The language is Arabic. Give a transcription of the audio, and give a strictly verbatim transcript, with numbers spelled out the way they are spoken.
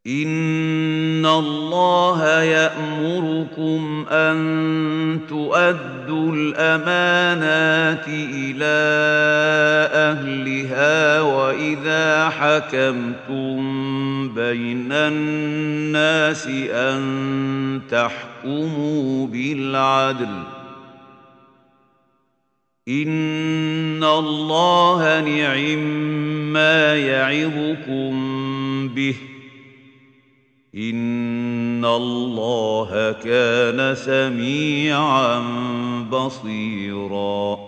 إن الله يأمركم أن تؤدوا الأمانات إلى أهلها وإذا حكمتم بين الناس أن تحكموا بالعدل إن الله نعما يعظكم به إن الله كان سميعا بصيرا